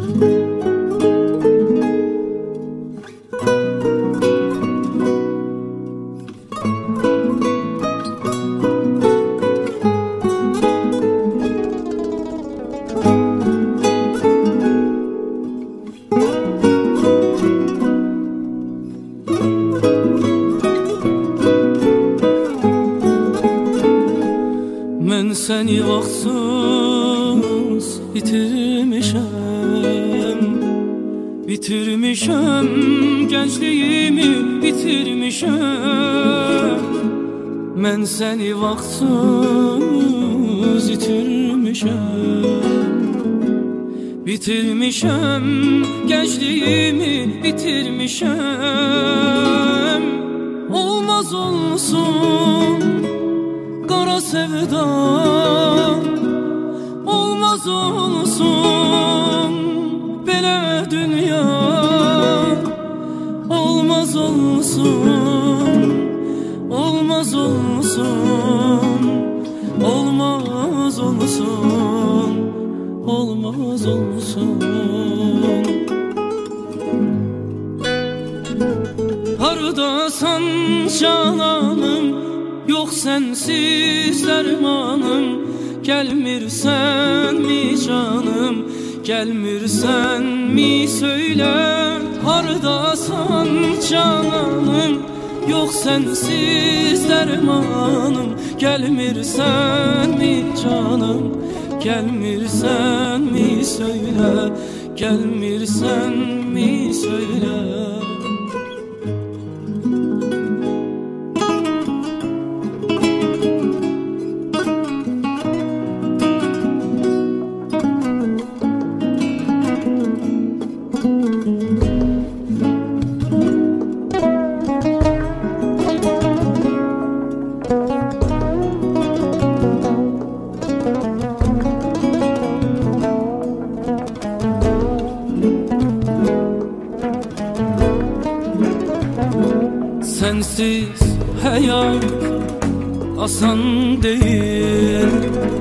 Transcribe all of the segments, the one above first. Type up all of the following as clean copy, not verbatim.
Mən səni vaxtsız bitirmişəm, bitirmişəm, gəncliyimi bitirmişəm. Mən səni vaxtsız itirmişəm, bitirmişəm, gəncliyimi bitirmişəm. Olmaz olsun qara sevda, olmaz olsun belə dünya. Olmaz olsun, olmaz olsun, olmaz olsun, olmaz olsun. Hardasan cananım, yox sensiz dermanım. Gelmirsen mi canım, gelmirsen mi söyle. Hardasan cananım, yox sensiz dermanım. Gelmirsen mi canım, gelmirsen mi söyle. Gelmirsen mi söyle. Sensiz hayat asan değil,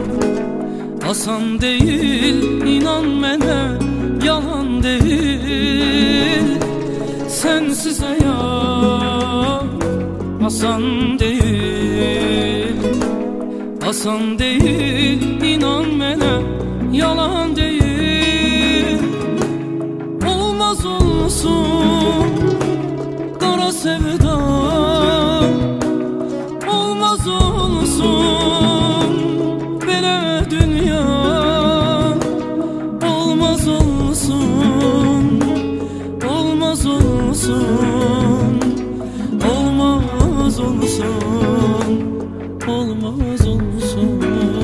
asan değil, inan mənə yalan değil. Sensiz hayat asan değil, asan değil, inan mənə yalan değil. Olmaz olsun qara sevda, olmaz olsun belə dünya. Olmaz olsun, olmaz olsun, olmaz olsun, olmaz olsun.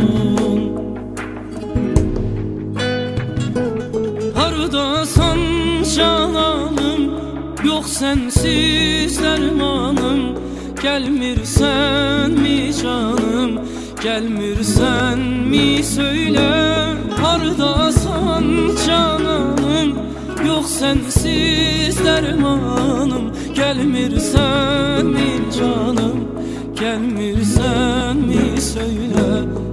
Hardasan cananım, yox sensiz dermanım. Gelmirsen mi canım, gelmirsen mi söyle. Hardasan cananım, yox sensiz dermanım. Gelmirsen mi canım, gelmirsen mi söyle.